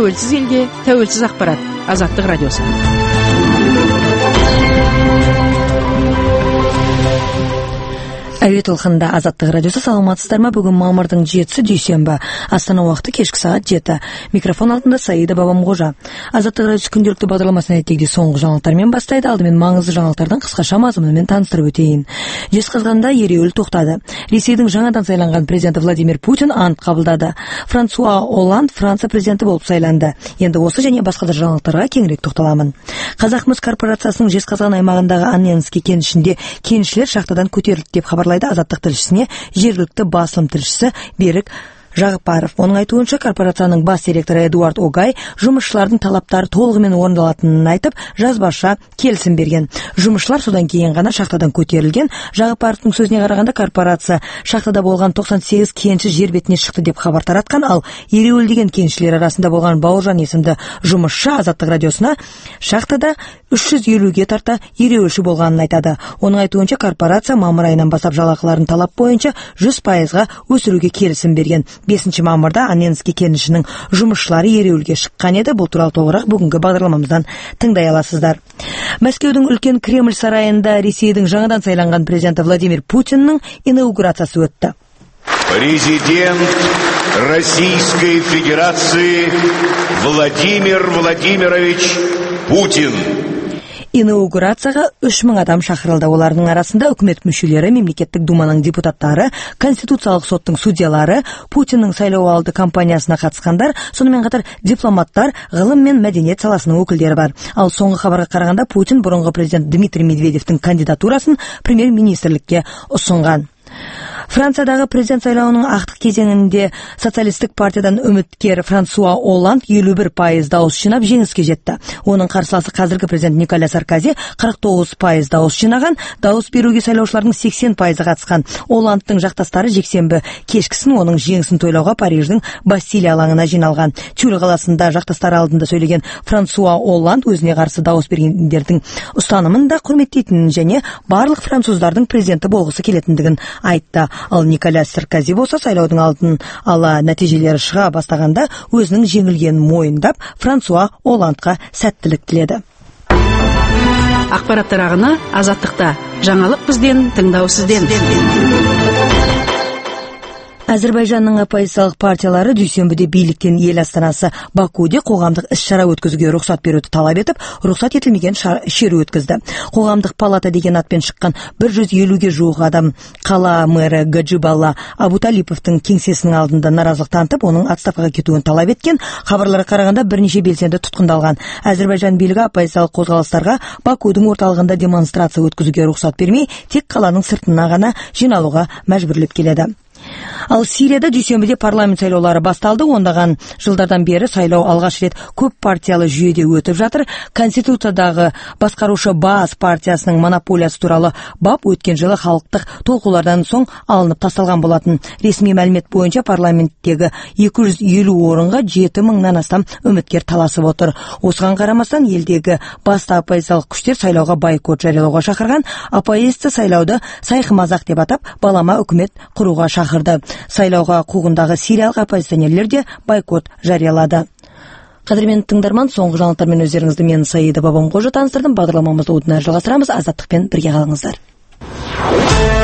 тәуелсіз елге, тәуелсіз ақпарат. Азаттық радиосы. Әуе толқынында Азаттық радиосы. Саламатсыздар ма? Бүгін мамырдың 7-сі дүйсенбі. Астана уақыты кешкі сағат 7. Микрофон алдында Саида Бабамғожа. Азаттық радиосы күнделікті бағдарламасын әдеттегідей соңғы жаңалықтармен бастайды. Алдымен маңызды жаңалықтардың қысқаша мазмұнымен таныстырып өтейін. Жезқазғанда ереуіл тоқтады. Ресейдің жаңадан сайланған президенті Владимир Путин ант қабылдады. Франсуа Олланд Франция президенті болып сайланды. Енді осы және басқа да жаңалықтарға кеңірек тоқталамын. Қазақмыс корпорациясының Жезқазған аймағындағы Анненский кенішінде кенішілер шахтадан көтерілді деп хабарлайды Азаттық тілшісіне жергілікті басылым тілшісі Берік Жағыпаров. Оның айтуынша корпорацияның бас директоры Эдуард Огай жұмысшылардың талаптары толығымен орындалатынын айтып, жазбаша келісім берген. Жұмысшылар содан кейін ғана шахтадан көтерілген. Жағыпаровтың сөзіне қарағанда корпорация шахтада болған 98 кенші жер бетіне шықты деп хабар таратқан, ал ереуілдеген кеншілер арасында болған Бауыржан есімді жұмысшы Азаттық радиосына шахтада 350-ге тарта ереуілші болғанын айтады. Оның айтуынша корпорация мамыр айынан бастап жалақыларын талап бойынша 100%-ға өсіруге келісім берген. 5 мамырда Анненский кенішінің жұмысшылары ереуілге шыққан еді. Бұл туралы толығырақ бүгінгі бағдарламамыздан тыңдай аласыздар. Мәскеудің үлкен Кремль сарайында Ресейдің жаңадан сайланған президенті Владимир Путиннің инаугурациясы өтті. Президент Российской Федерации Владимир Владимирович Путин. Инаугурацияға 3000 адам шақырылды. Олардың арасында үкімет мүшелері, мемлекеттік думаның депутаттары, конституциялық соттың судьялары, Путиннің сайлау алды кампаниясына қатысқандар, сонымен қатар дипломаттар, ғылым мен мәдениет саласының өкілдері бар. Ал соңғы хабарға қарағанда Путин бұрынғы президент Дмитрий Медведевтің кандидатурасын премьер-министрлікке ұсынған. Франциядағы президент сайлауының ақтық кезеңінде социалистік партиядан үміткер Франсуа Олланд 51% дауыс жинап жеңіске жетті. Оның қарсыласы қазіргі президент Николя Саркози 49% дауыс жинаған. Дауыс беруге сайлаушылардың 80% қатысқан. Олландтың жақтастары жексенбі кешкісін оның жеңісін тойлауға Париждің Бастилия алаңына жиналған. Тюль қаласында жақтастары алдында сөйлеген Франсуа Олланд өзіне қарсы дауыс бергендердің ұстанымын да құрметтейтінін және барлық француздардың президенті болғысы келетіндігін айтты. Ал Николя Саркози болса сайлаудың алдын ала нәтижелері шыға бастағанда өзінің жеңілгенін мойындап Франсуа Олландқа сәттілік тіледі. Ақпараттар ағыны Азаттықта. Жаңалық бізден, тыңдау сізден. Әзірбайжанның оппозициялық партиялары дүйсенбіде биліктен ел астанасы Бакуде қоғамдық іс-шара өткізуге рұқсат беруді талап етіп, рұқсат етілмеген шеру өткізді. Қоғамдық палата деген атпен шыққан 150-ге жуық адам қала мэрі Гаджибалла Абуталиповтың кеңсесінің алдында наразылық танытып, оның отставкаға кетуін талап еткен. Хабарларға қарағанда бірнеше белсенді тұтқындалған. Әзірбайжан билігі оппозициялық қозғалыстарға Бакудың орталығында демонстрация өткізуге рұқсат бермей, тек қаланың сыртына ғана жиналуға мәжбүрлеп келеді. Ал Сирияда дүйсенбіде парламент сайлаулары басталды. Ондаған жылдардан бері сайлау алғаш рет көп партиялы жүйеде өтіп жатыр. Конституциядағы басқарушы Баас партиясының монополиясы туралы бап өткен жылы халықтық толқулардан соң алынып тасталған болатын. Ресми мәлімет бойынша парламенттегі 250 орынға 7000-нан астам үміткер таласып отыр. Осыған қарамастан елдегі басты оппозициялық күштер сайлауға бойкот жариялауға шақырған. Оппозиция сайлауды сайқымазақ деп атап, балама үкімет құруға шақырды. Сайлауға қуғындағы сириялық оппозиционерлер де бойкот жариялады. Қадірменді тыңдарман, соңғы жаңалықтармен өздеріңізді мен Саида Бабамғожа таныстырдым. Бағдарламамызды одан әрі жалғастырамыз. Азаттықпен бірге қалыңыздар.